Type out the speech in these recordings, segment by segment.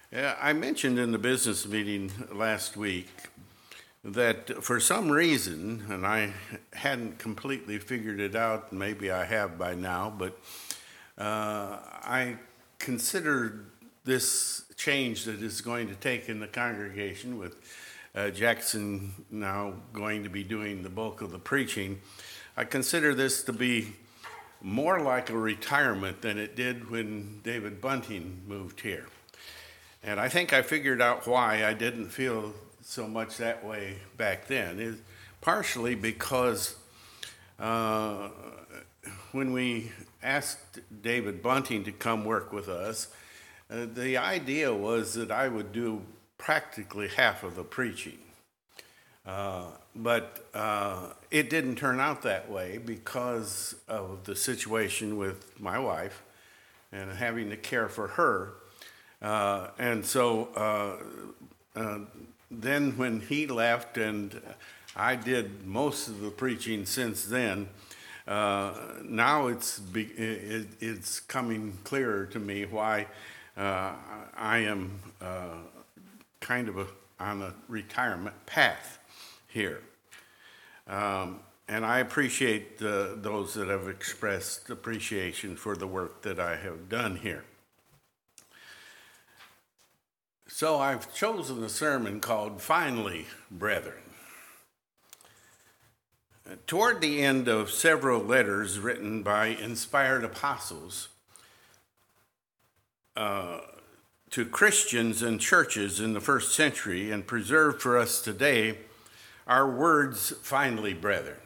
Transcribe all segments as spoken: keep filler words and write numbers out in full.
Yeah, I mentioned in the business meeting last week that for some reason, and I hadn't completely figured it out, maybe I have by now, but uh, I consider this change that is going to take in the congregation with uh, Jackson now going to be doing the bulk of the preaching. I consider this to be more like a retirement than it did when David Bunting moved here. And I think I figured out why I didn't feel so much that way back then. It's partially because uh, when we asked David Bunting to come work with us, uh, the idea was that I would do practically half of the preaching. Uh, but uh, it didn't turn out that way because of the situation with my wife and having to care for her. Uh, and so uh, uh, then when he left and I did most of the preaching since then, uh, now it's be, it, it's coming clearer to me why uh, I am uh, kind of a, on a retirement path here. Um, and I appreciate uh, those that have expressed appreciation for the work that I have done here. So I've chosen a sermon called Finally, Brethren. Toward the end of several letters written by inspired apostles uh, to Christians and churches in the first century and preserved for us today are words, finally, brethren,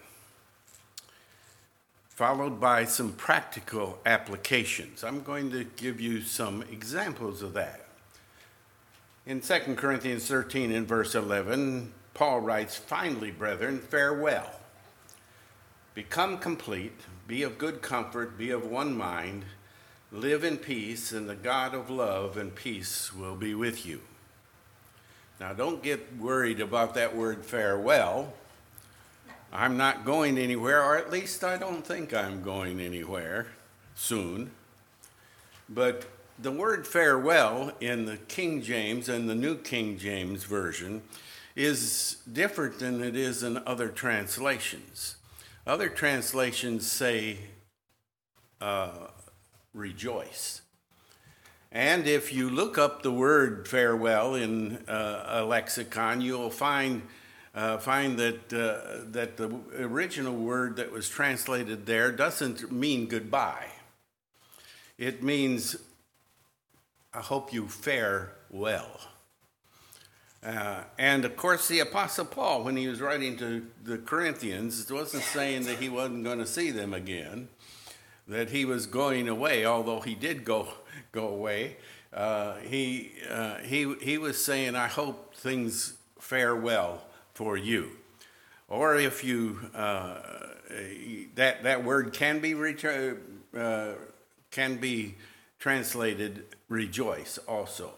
followed by some practical applications. I'm going to give you some examples of that. In Second Corinthians thirteen and verse eleven, Paul writes, finally, brethren, farewell. Become complete, be of good comfort, be of one mind, live in peace, and the God of love and peace will be with you. Now, don't get worried about that word farewell. I'm not going anywhere, or at least I don't think I'm going anywhere soon. But the word farewell in the King James and the New King James Version is different than it is in other translations. Other translations say uh, rejoice. And if you look up the word farewell in uh, a lexicon, you'll find uh, find that uh, that the original word that was translated there doesn't mean goodbye. It means I hope you fare well. Uh, and of course, the Apostle Paul, when he was writing to the Corinthians, wasn't saying that he wasn't going to see them again, that he was going away, although he did go go away. Uh, he uh, he he was saying, I hope things fare well for you. Or if you uh, that that word can be ret- uh, can be translated rejoice also.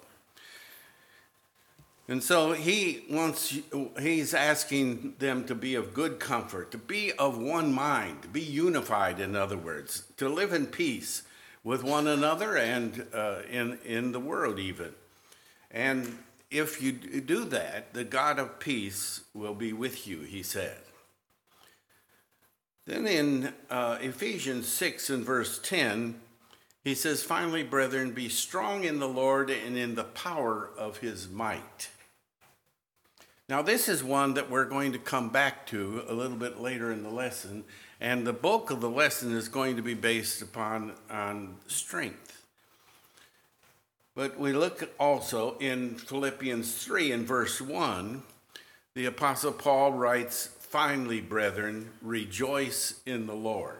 And so he wants, he's asking them to be of good comfort, to be of one mind, to be unified, in other words, to live in peace with one another and uh, in, in the world even. And if you do that, the God of peace will be with you, he said. Then in uh, Ephesians six and verse ten, he says, finally, brethren, be strong in the Lord and in the power of his might. Now, this is one that we're going to come back to a little bit later in the lesson, and the bulk of the lesson is going to be based upon on strength. But we look also in Philippians three and verse one, the Apostle Paul writes, finally, brethren, rejoice in the Lord.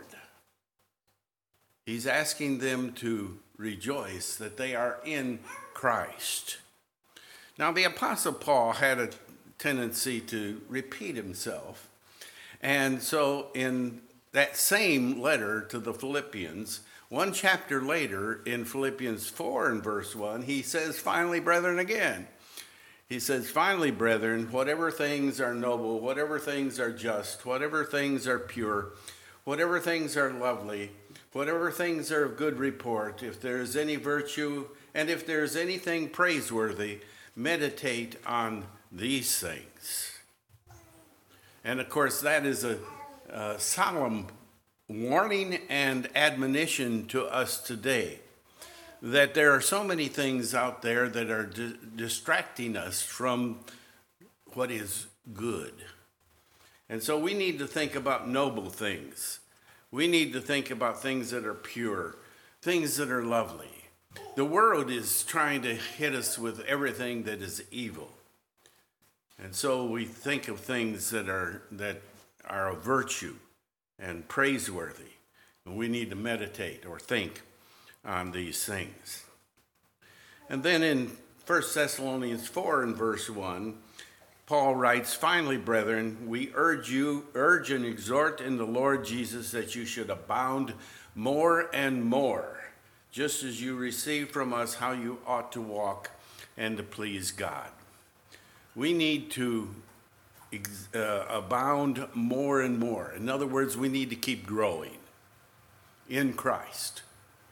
He's asking them to rejoice that they are in Christ. Now, the Apostle Paul had a tendency to repeat himself. And so in that same letter to the Philippians, one chapter later in Philippians four and verse one, he says, finally, brethren, again. He says, finally, brethren, whatever things are noble, whatever things are just, whatever things are pure, whatever things are lovely, Whatever things are of good report, if there is any virtue, and if there is anything praiseworthy, meditate on these things. And of course, that is a, a solemn warning and admonition to us today, that there are so many things out there that are di- distracting us from what is good. And so we need to think about noble things. We need to think about things that are pure, things that are lovely. The world is trying to hit us with everything that is evil. And so we think of things that are that are of virtue and praiseworthy. And we need to meditate or think on these things. And then in First Thessalonians four and verse one, Paul writes, "Finally, brethren, we urge you, urge and exhort in the Lord Jesus that you should abound more and more, just as you receive from us how you ought to walk and to please God." We need to uh, abound more and more. In other words, we need to keep growing in Christ.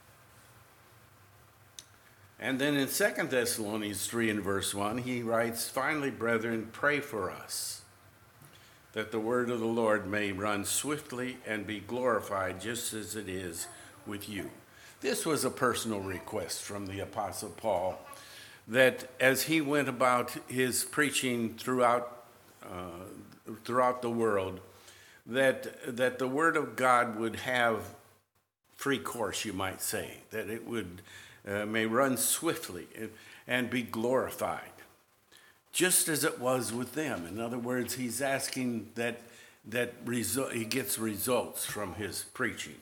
And then in Second Thessalonians three and verse one, he writes, "Finally, brethren, pray for us, that the word of the Lord may run swiftly and be glorified just as it is with you." This was a personal request from the Apostle Paul, that as he went about his preaching throughout uh, throughout the world, that that the word of God would have free course, you might say, that it would uh, may run swiftly and, and be glorified, just as it was with them. In other words, he's asking that that result, he gets results from his preaching.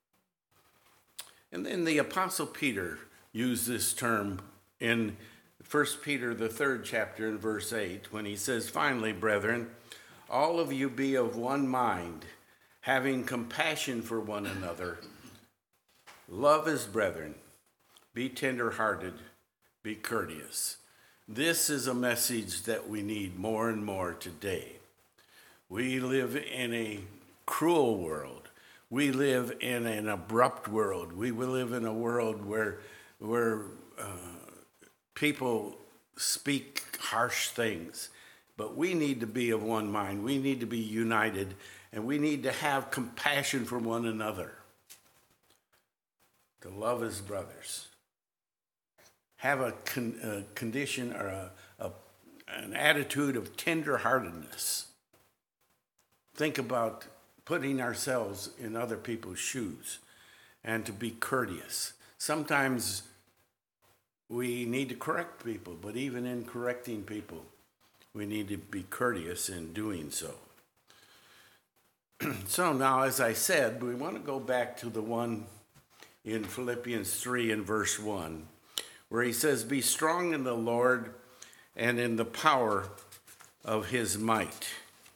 And then the Apostle Peter used this term in First Peter, the third chapter, in verse eight, when he says, "Finally, brethren, all of you be of one mind, having compassion for one another. Love as brethren. Be tender-hearted. Be courteous." This is a message that we need more and more today. We live in a cruel world. We live in an abrupt world. We live in a world where, where uh, people speak harsh things. But we need to be of one mind. We need to be united, and we need to have compassion for one another. To love as brothers. Have a, con- a condition or a, a, an attitude of tenderheartedness. Think about putting ourselves in other people's shoes and to be courteous. Sometimes we need to correct people, but even in correcting people, we need to be courteous in doing so. So now, as I said, we want to go back to the one in Philippians three and verse one, where he says, "Be strong in the Lord and in the power of his might."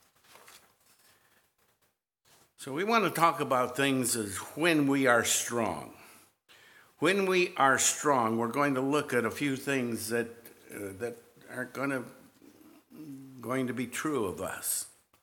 So we want to talk about things as when we are strong. When we are strong, we're going to look at a few things that uh, that are going to going to be true of us.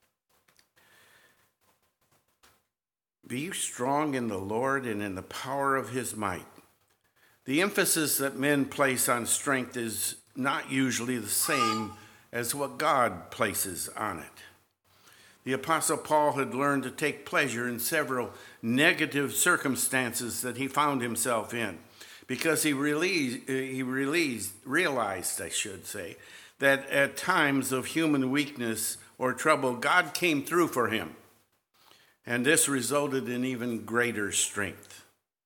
Be strong in the Lord and in the power of his might. The emphasis that men place on strength is not usually the same as what God places on it. The Apostle Paul had learned to take pleasure in several negative circumstances that he found himself in, because he, released, he released, realized, I should say, that at times of human weakness or trouble, God came through for him. And this resulted in even greater strength.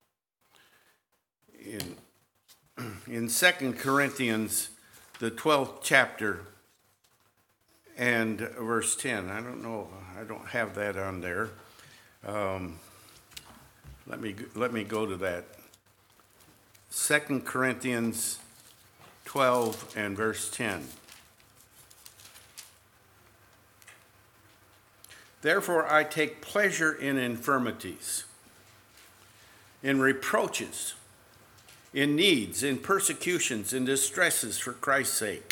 In, in Second Corinthians, the twelfth chapter, and verse ten, I don't know, I don't have that on there. Um, let me let me go to that. Second Corinthians twelve and verse ten. "Therefore I take pleasure in infirmities, in reproaches, in needs, in persecutions, in distresses for Christ's sake."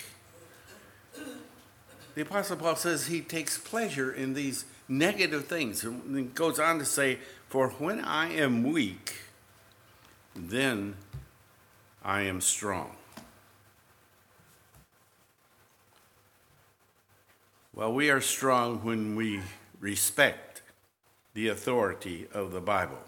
The Apostle Paul says he takes pleasure in these negative things. And he goes on to say, For when I am weak, then I am strong. Well, we are strong when we respect the authority of the Bible.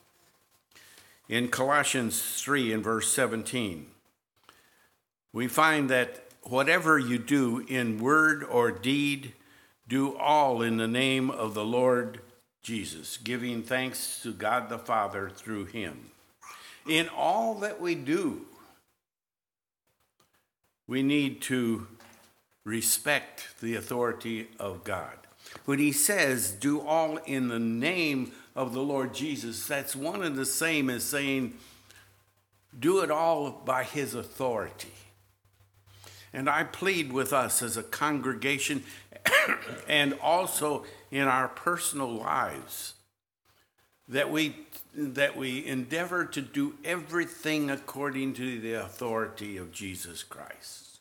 In Colossians three and verse seventeen, we find that whatever you do in word or deed, do all in the name of the Lord Jesus, giving thanks to God the Father through him. In all that we do, we need to respect the authority of God. When he says, do all in the name of the Lord Jesus, that's one and the same as saying, do it all by his authority. And I plead with us as a congregation and also in our personal lives that we that we endeavor to do everything according to the authority of Jesus Christ.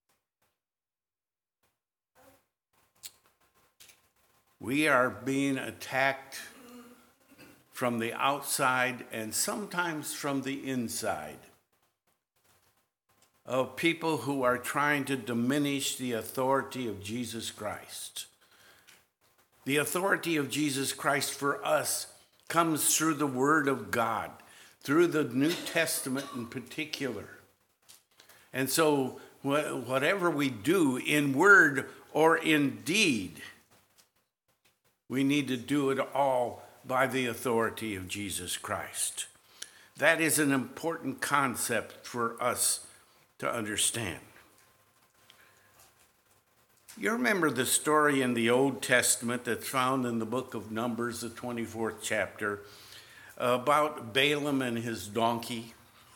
We are being attacked from the outside and sometimes from the inside of people who are trying to diminish the authority of Jesus Christ. The authority of Jesus Christ for us comes through the Word of God, through the New Testament in particular. And so wh- whatever we do in word or in deed, we need to do it all by the authority of Jesus Christ. That is an important concept for us to understand. You remember the story in the Old Testament that's found in the book of Numbers, the twenty-fourth chapter, about Balaam and his donkey?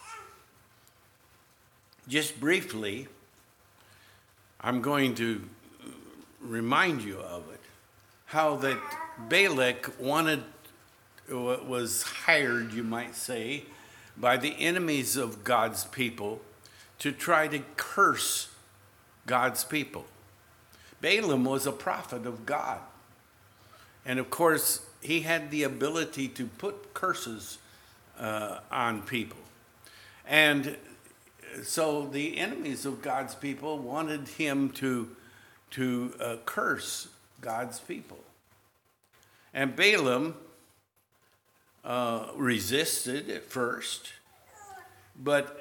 Just briefly, I'm going to remind you of it, how that Balak wanted, was hired, you might say, by the enemies of God's people to try to curse God's people. Balaam was a prophet of God. And of course, he had the ability to put curses uh, on people. And so the enemies of God's people wanted him to, to uh, curse God's people. And Balaam uh, resisted at first, but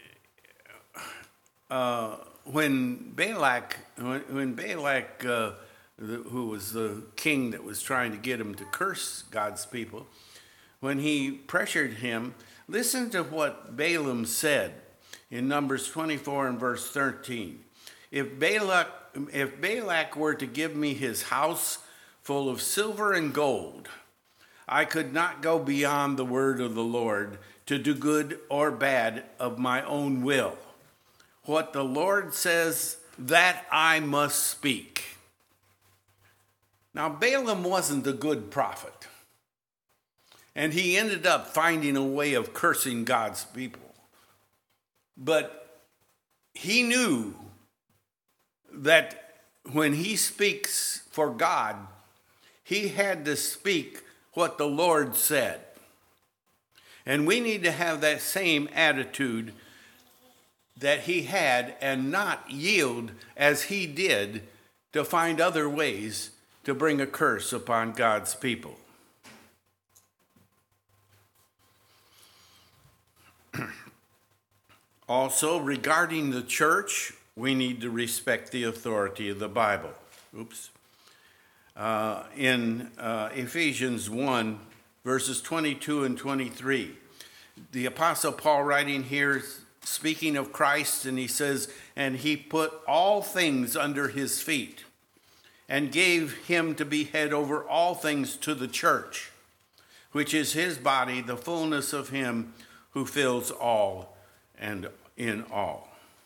uh, when Balak, when, when Balak, uh, the, who was the king that was trying to get him to curse God's people, when he pressured him, listen to what Balaam said in Numbers twenty-four and verse thirteen. If Balak, if Balak were to give me his house full of silver and gold, I could not go beyond the word of the Lord to do good or bad of my own will. What the Lord says, that I must speak. Now, Balaam wasn't a good prophet, and he ended up finding a way of cursing God's people. But he knew that when he speaks for God, he had to speak what the Lord said. And we need to have that same attitude that he had and not yield as he did to find other ways to bring a curse upon God's people. Also, regarding the church, we need to respect the authority of the Bible. Oops. Uh, in uh, Ephesians one, verses twenty-two and twenty-three, the Apostle Paul writing here, speaking of Christ, and he says, and he put all things under his feet and gave him to be head over all things to the church, which is his body, the fullness of him who fills all and in all.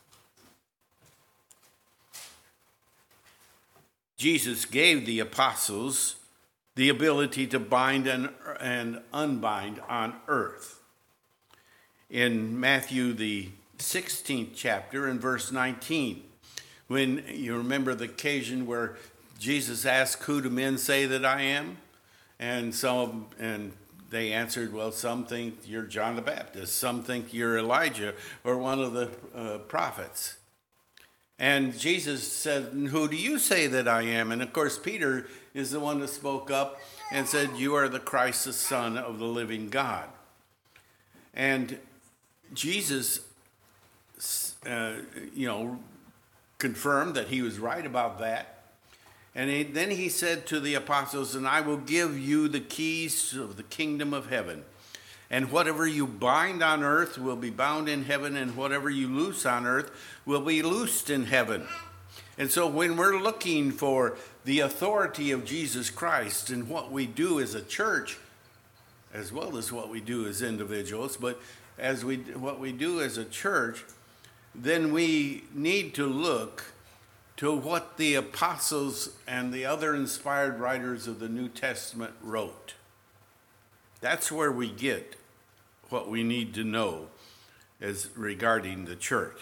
Jesus gave the apostles the ability to bind and, and unbind on earth. In Matthew, the sixteenth chapter, in verse nineteen, when you remember the occasion where Jesus asked, who do men say that I am? And so, and they answered, well, some think you're John the Baptist, some think you're Elijah or one of the uh, prophets. And Jesus said, who do you say that I am? And of course, Peter is the one that spoke up and said, you are the Christ, the Son of the living God. And Jesus, uh, you know, confirmed that he was right about that. And he, then he said to the apostles, and I will give you the keys of the kingdom of heaven. And whatever you bind on earth will be bound in heaven, and whatever you loose on earth will be loosed in heaven. And so when we're looking for the authority of Jesus Christ and what we do as a church, as well as what we do as individuals, but as we what we do as a church, then we need to look to what the apostles and the other inspired writers of the New Testament wrote. That's where we get what we need to know as regarding the church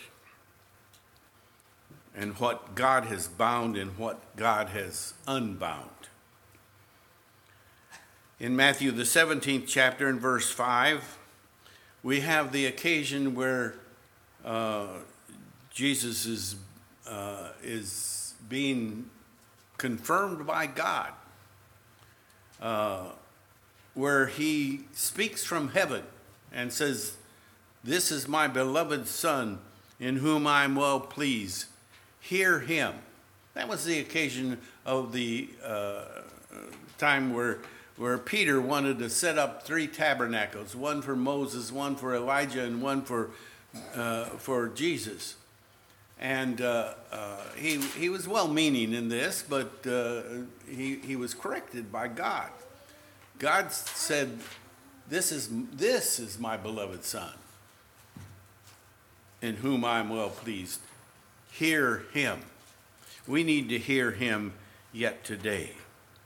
and what God has bound and what God has unbound. In Matthew, the seventeenth chapter, in verse five, we have the occasion where uh, Jesus is, uh, is being confirmed by God, uh, where he speaks from heaven and says, this is my beloved Son, in whom I am well pleased. Hear him. That was the occasion of the uh, time where where Peter wanted to set up three tabernacles, one for Moses, one for Elijah, and one for uh, for Jesus. And uh, uh, he he was well-meaning in this, but uh, he he was corrected by God. God said, "This is this is my beloved Son, in whom I am well pleased. Hear him." We need to hear him yet today.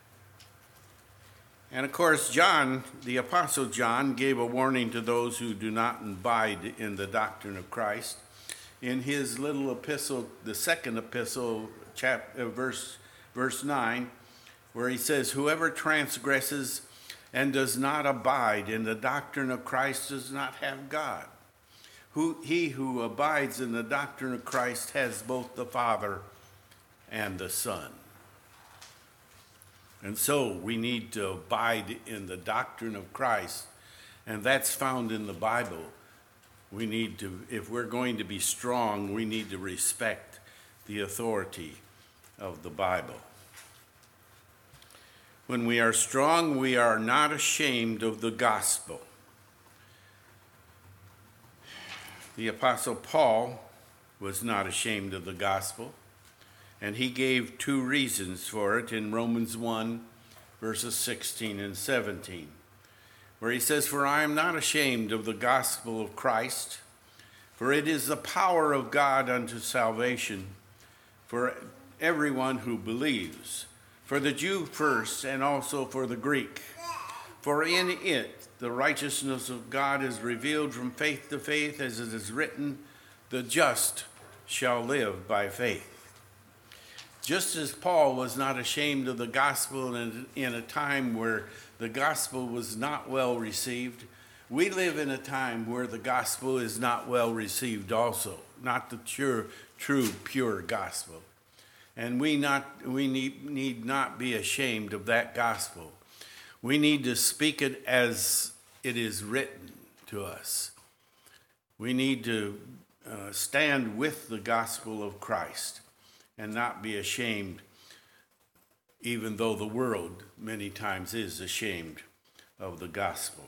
And of course, John, the Apostle John, gave a warning to those who do not abide in the doctrine of Christ. In his little epistle, the second epistle, chap, uh, verse, verse nine, where he says, whoever transgresses and does not abide in the doctrine of Christ does not have God. Who, he who abides in the doctrine of Christ has both the Father and the Son. And so we need to abide in the doctrine of Christ, and that's found in the Bible. We need to, if we're going to be strong, we need to respect the authority of the Bible. When we are strong, we are not ashamed of the gospel. The Apostle Paul was not ashamed of the gospel, and he gave two reasons for it in Romans one, verses sixteen and seventeen, where he says, for I am not ashamed of the gospel of Christ, for it is the power of God unto salvation for everyone who believes, for the Jew first and also for the Greek. For in it the righteousness of God is revealed from faith to faith, as it is written, the just shall live by faith. Just as Paul was not ashamed of the gospel in, in a time where the gospel was not well received, we live in a time where the gospel is not well received also, not the true, true pure gospel. And we, not, we need, need not be ashamed of that gospel. We need to speak it as it is written to us. We need to uh, stand with the gospel of Christ and not be ashamed, even though the world many times is ashamed of the gospel.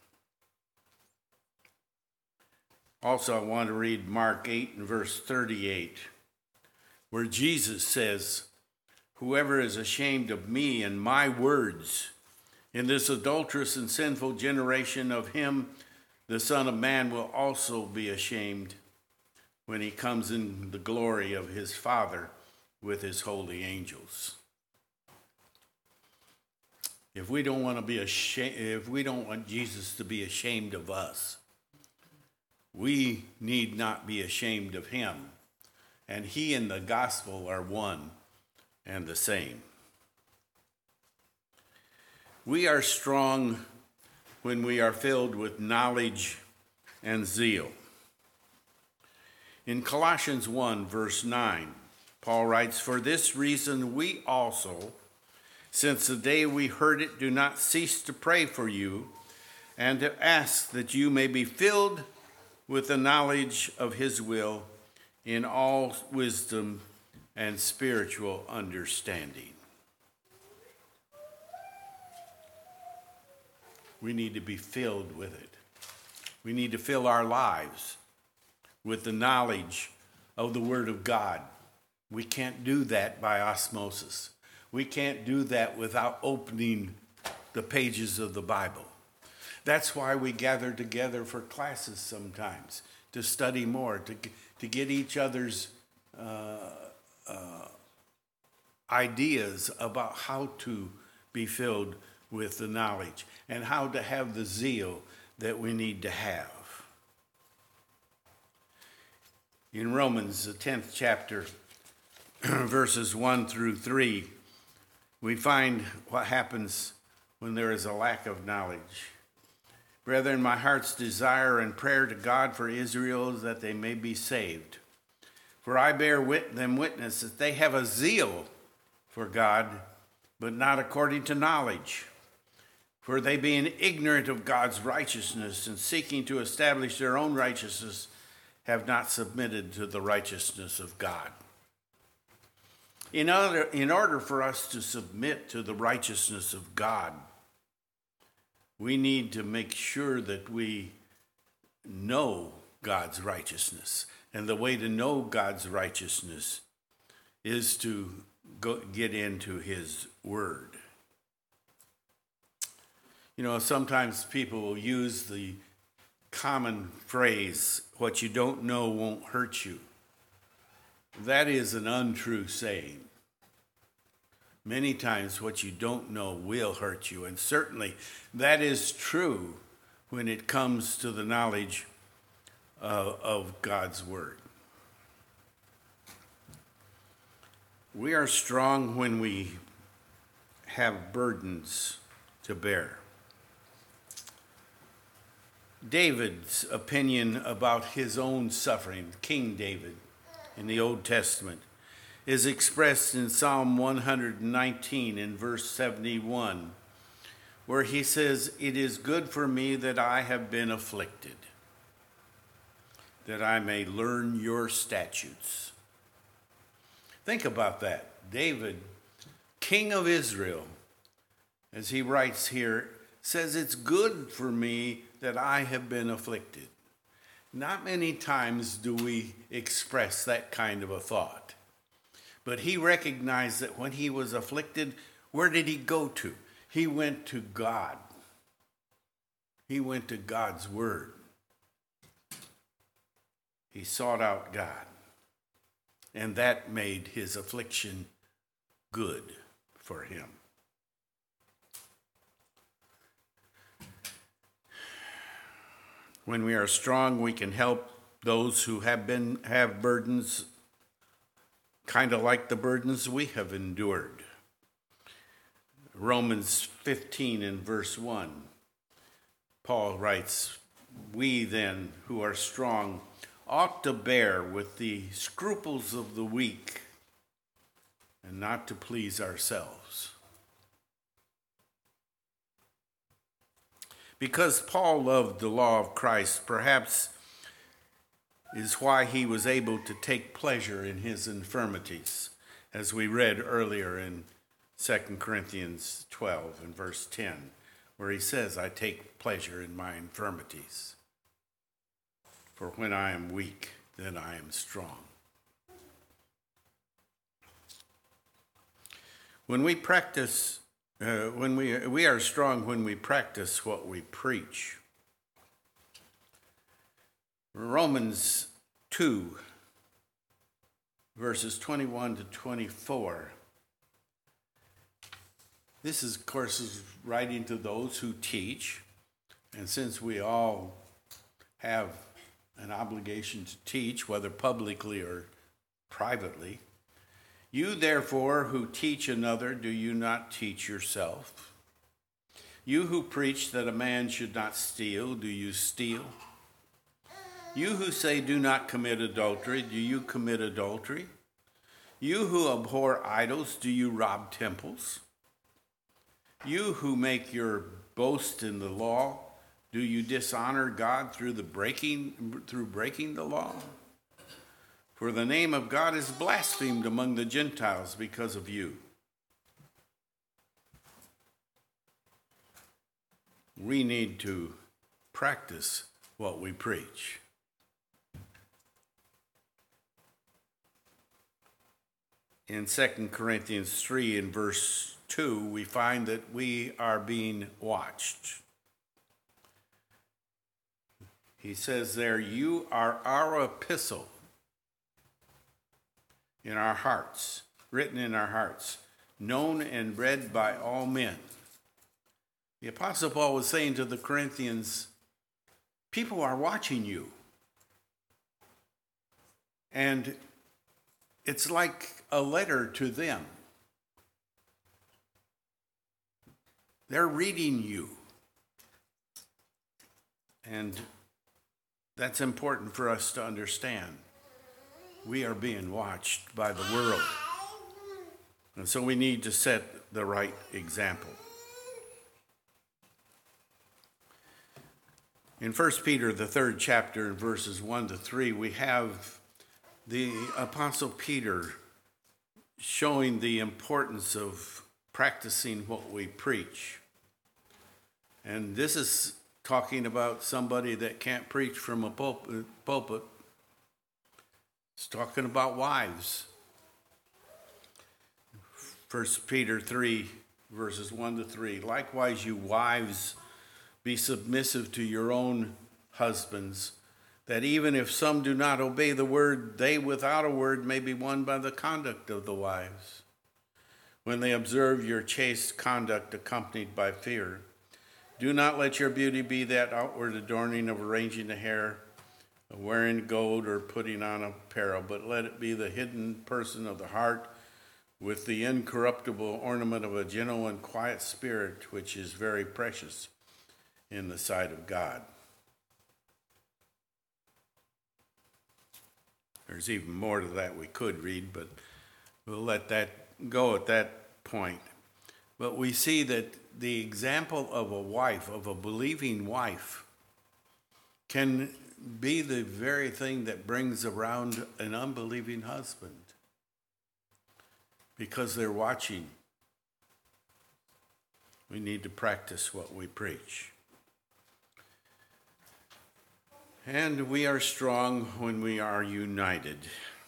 Also, I want to read Mark eight and verse thirty-eight, where Jesus says, whoever is ashamed of me and my words in this adulterous and sinful generation, of him the Son of Man will also be ashamed when he comes in the glory of his Father with his holy angels. If we don't want to be ashamed, if we don't want Jesus to be ashamed of us, we need not be ashamed of him. And he and the gospel are one and the same. We are strong when we are filled with knowledge and zeal. In Colossians one, verse nine, Paul writes, "For this reason we also, since the day we heard it, do not cease to pray for you and to ask that you may be filled with the knowledge of his will in all wisdom and spiritual understanding." We need to be filled with it. We need to fill our lives with the knowledge of the Word of God. We can't do that by osmosis. We can't do that without opening the pages of the Bible. That's why we gather together for classes sometimes, to study more, to, to get each other's uh, uh, ideas about how to be filled with the knowledge and how to have the zeal that we need to have. In Romans, the tenth chapter, verses one through three, we find what happens when there is a lack of knowledge. "Brethren, my heart's desire and prayer to God for Israel is that they may be saved. For I bear wit- them witness that they have a zeal for God, but not according to knowledge. For they, being ignorant of God's righteousness and seeking to establish their own righteousness, have not submitted to the righteousness of God." In order, in order for us to submit to the righteousness of God, we need to make sure that we know God's righteousness. And the way to know God's righteousness is to go, get into his word. You know, sometimes people will use the common phrase, "What you don't know won't hurt you." That is an untrue saying. Many times what you don't know will hurt you, and certainly that is true when it comes to the knowledge uh, of God's word. We are strong when we have burdens to bear. David's opinion about his own suffering, King David in the Old Testament, is expressed in Psalm one hundred nineteen in verse seventy-one, where he says, "It is good for me that I have been afflicted, that I may learn your statutes." Think about that. David, King of Israel, as he writes here, says, "It's good for me that I have been afflicted." Not many times do we express that kind of a thought. But he recognized that when he was afflicted, where did he go to? He went to God. He went to God's word. He sought out God. And that made his affliction good for him. When we are strong, we can help those who have been have burdens, kind of like the burdens we have endured. Romans fifteen and verse one, Paul writes, "We then, who are strong, ought to bear with the scruples of the weak and not to please ourselves." Because Paul loved the law of Christ, perhaps is why he was able to take pleasure in his infirmities, as we read earlier in Second Corinthians twelve and verse ten, where he says, "I take pleasure in my infirmities, for when I am weak, then I am strong." When we practice Uh, when we we are strong when we practice what we preach. Romans two, verses twenty-one to twenty-four. This is, of course, is writing to those who teach, and since we all have an obligation to teach, whether publicly or privately, "You, therefore, who teach another, do you not teach yourself? You who preach that a man should not steal, do you steal? You who say do not commit adultery, do you commit adultery? You who abhor idols, do you rob temples? You who make your boast in the law, do you dishonor God through the breaking through breaking the law? For the name of God is blasphemed among the Gentiles because of you. We need to practice what we preach. In Second Corinthians three, in verse two, we find that we are being watched. He says there, you are our epistle in our hearts, written in our hearts, known and read by all men. The Apostle Paul was saying to the Corinthians, people are watching you. And it's like a letter to them. They're reading you. And that's important for us to understand. We are being watched by the world. And so we need to set the right example. In First Peter, the third chapter, in verses one to three, we have the Apostle Peter showing the importance of practicing what we preach. And this is talking about somebody that can't preach from a pulpit. It's talking about wives. First Peter three, verses one to three. Likewise, you wives, be submissive to your own husbands, that even if some do not obey the word, they without a word may be won by the conduct of the wives, when they observe your chaste conduct accompanied by fear. Do not let your beauty be that outward adorning of arranging the hair, of wearing gold, or putting on apparel, but let it be the hidden person of the heart, with the incorruptible ornament of a gentle and quiet spirit, which is very precious in the sight of God. There's even more to that we could read, but we'll let that go at that point. But we see that the example of a wife, of a believing wife, can be the very thing that brings around an unbelieving husband, because they're watching. We need to practice what we preach. And we are strong when we are united.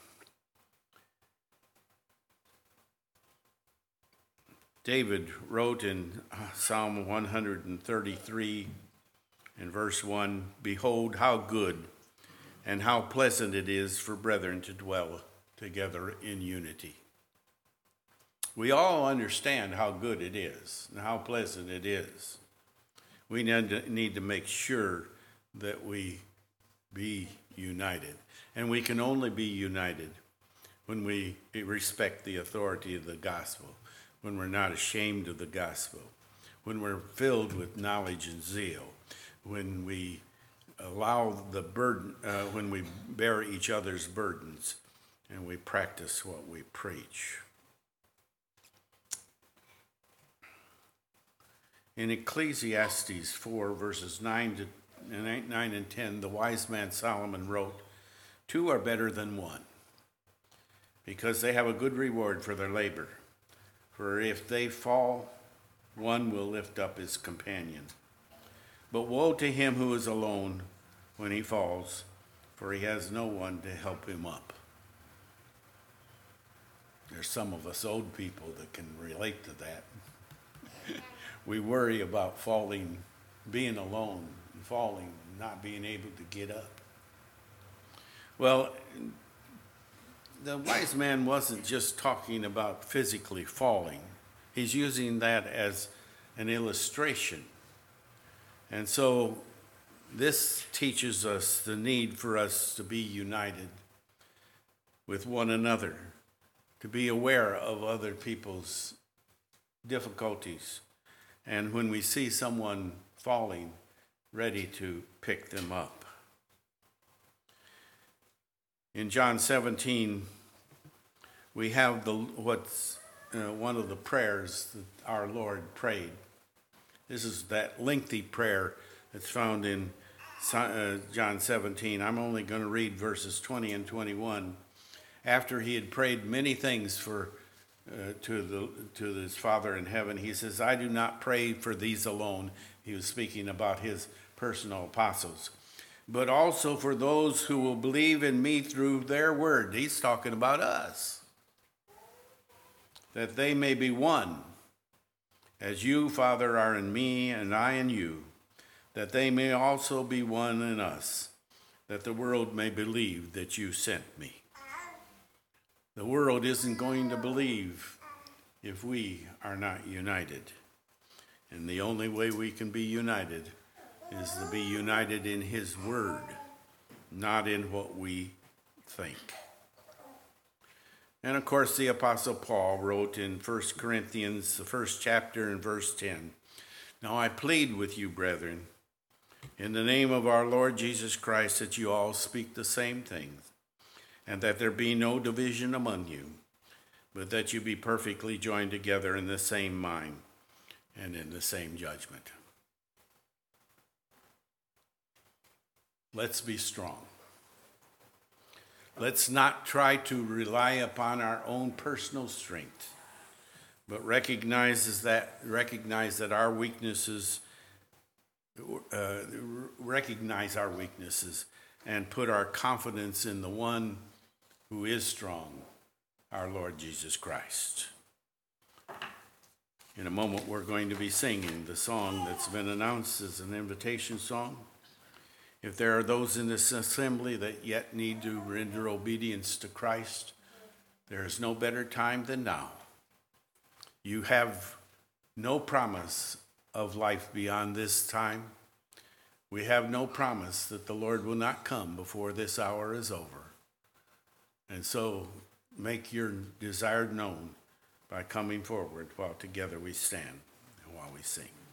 David wrote in Psalm one thirty-three, in verse one, behold, how good and how pleasant it is for brethren to dwell together in unity. We all understand how good it is and how pleasant it is. We need to make sure that we be united. And we can only be united when we respect the authority of the gospel, when we're not ashamed of the gospel, when we're filled with knowledge and zeal, when we allow the burden, uh, when we bear each other's burdens, and we practice what we preach. In Ecclesiastes four, verses nine to nine and ten, the wise man Solomon wrote, two are better than one, because they have a good reward for their labor. For if they fall, one will lift up his companion. But woe to him who is alone when he falls, for he has no one to help him up. There's some of us old people that can relate to that. We worry about falling, being alone, falling, not being able to get up. Well, the wise man wasn't just talking about physically falling. He's using that as an illustration. And so this teaches us the need for us to be united with one another, to be aware of other people's difficulties, and when we see someone falling, ready to pick them up. In John seventeen, we have the what's uh, one of the prayers that our Lord prayed. This is that lengthy prayer that's found in uh, John seventeen. I'm only going to read verses twenty and twenty-one. After he had prayed many things for uh, to the to his Father in heaven, he says, "I do not pray for these alone." He was speaking about his personal apostles, "but also for those who will believe in me through their word." He's talking about us. "That they may be one, as you, Father, are in me and I in you, that they may also be one in us, that the world may believe that you sent me." The world isn't going to believe if we are not united. And the only way we can be united is to be united in his word, not in what we think. And of course, the Apostle Paul wrote in First Corinthians, the first chapter and verse ten, "Now I plead with you, brethren, in the name of our Lord Jesus Christ, that you all speak the same things, and that there be no division among you, but that you be perfectly joined together in the same mind and in the same judgment." Let's be strong. Let's not try to rely upon our own personal strength, but recognize that, recognize that our weaknesses, uh, recognize our weaknesses and put our confidence in the one who is strong, our Lord Jesus Christ. In a moment, we're going to be singing the song that's been announced as an invitation song. If there are those in this assembly that yet need to render obedience to Christ, there is no better time than now. You have no promise of life beyond this time. We have no promise that the Lord will not come before this hour is over. And so make your desire known by coming forward while together we stand and while we sing.